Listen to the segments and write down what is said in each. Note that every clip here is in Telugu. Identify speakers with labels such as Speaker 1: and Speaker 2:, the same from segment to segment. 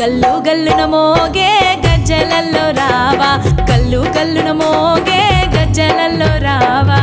Speaker 1: గల్లు గల్లున మోగే గజ్జలల్లో రావా, కల్లు కల్లున మోగే గజ్జలల్లో రావా.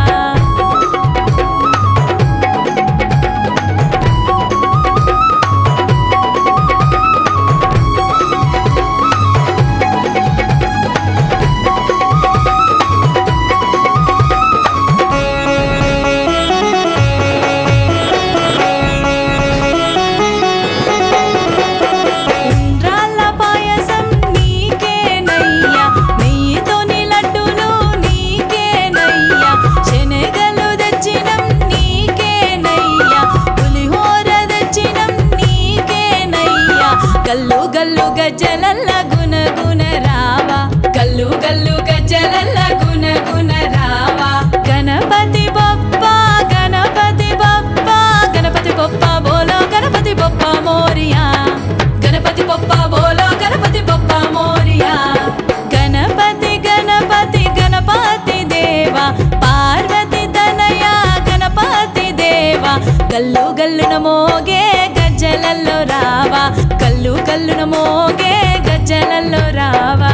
Speaker 1: గల్లు గల్లు గజ్జలల్ల గున గున రావా, గల్లు గల్లు గజ్జలల్ల గున గున రావా. గణపతి బొప్ప గణపతి బొప్ప గణపతి బొప్ప బోలో గణపతి బొప్ప మోరియా, గణపతి బొప్ప బోలో గణపతి బొప్ప మోరియా. గణపతి గణపతి గణపతి దేవా, పార్వతి తనయ గణపతి దేవా. గల్లు గల్లున మోగే గజ్జలల్లో రావా, కల్లు కల్లున మోగే గజ్జలల్లో రావా.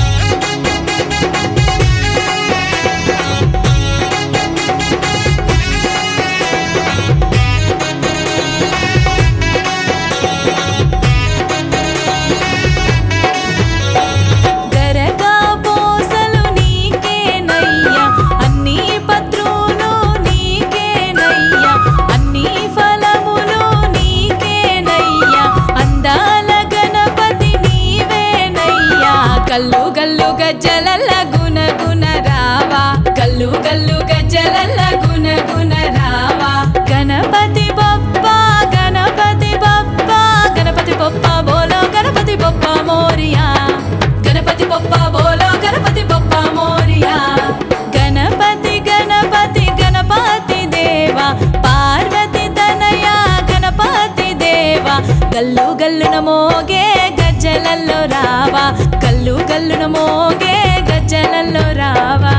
Speaker 1: గరగా పోసలు నీకేనయ్యా, అన్ని పత్రులు నీకేనయ్యా, అన్ని ఫలములు నీకేనయ్యా. అందాల గణపతి నీవేనయ్యా, కల్లు గల్లు గజ్జలల్ల గున గున రావా, కల్లు గల్లు గజ్జలల్ల గున గున రావా. గణపతి బొప్ప గణపతి బొప్ప గణపతి బొప్ప బోలో గణపతి బొప్ప మోరియా, గణపతి బొప్ప బోలో గణపతి బొప్ప మోరియా. గణపతి గణపతి గణపతి దేవా, పార్వతి తనయ గణపతి దేవా. గల్లు గల్లున మోగే గజ్జలల్లో రావా, కల్లు కల్లున మోగే గజ్జలల్లో రావా.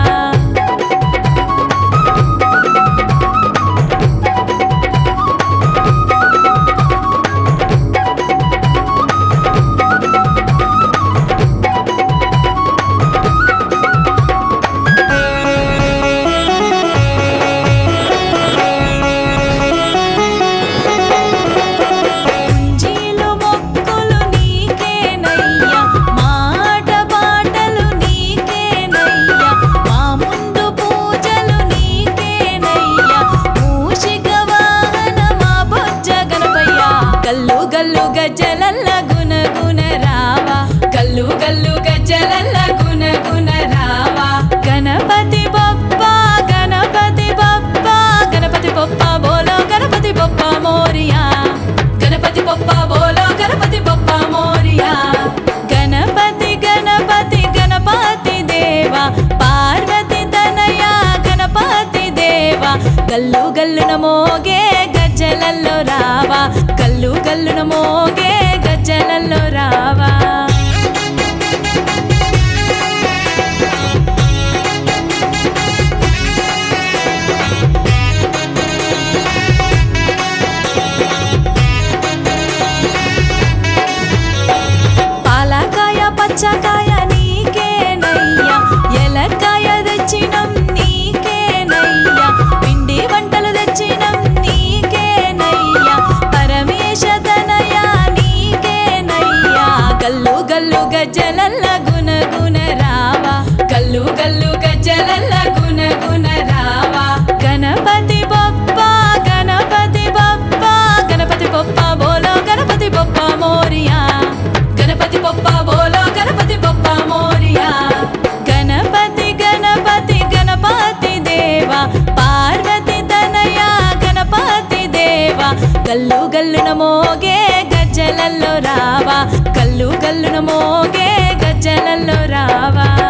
Speaker 1: గల్లు గల్లు గజ్జలల్ల గున గున రావా, గల్లు గల్లు గజ్జలల్ల గున గున రావా. గణపతి బొప్ప గణపతి బొప్ప గణపతి బొప్ప బోలో గణపతి బొప్ప మోరియా, గణపతి బొప్ప బోలో గణపతి బొప్ప మోరియా. గణపతి గణపతి గణపతి దేవా, పార్వతి తనయ గణపతి దేవా. గల్లు గల్లున మోగే గజ్జలల్లో రావా, కల్లు కల్లున మోగే గజ్జలల్లో రావా. పాలకాయ పచ్చకాయ నీకేనయ్యా, ఎలకాయ తెచ్చినం నీకేనయ్యా, పిండి వంటలు తెచ్చినం నీకేనయ్యా, పరమేశ తనయ నీకేనయ్యా. గల్లు గల్లు గజ్జలల్ల గున గున రావా, గల్లు గల్లు గజ్జలల్ల గున గున రావా. గణపతి బొప్ప గణపతి బొప్ప గణపతి బొప్ప బోలో గణపతి బొప్ప మోరియా, గణపతి బొప్ప బోలో గణపతి బొప్ప మోరియా. గణపతి గణపతి గణపతి దేవా, పార్వతి తనయ గణపతి దేవా. గల్లు గల్లున మోగే గజ్జలల్లో రావా, కల్లు కల్లున మోగే గజ్జలల్లో రావా.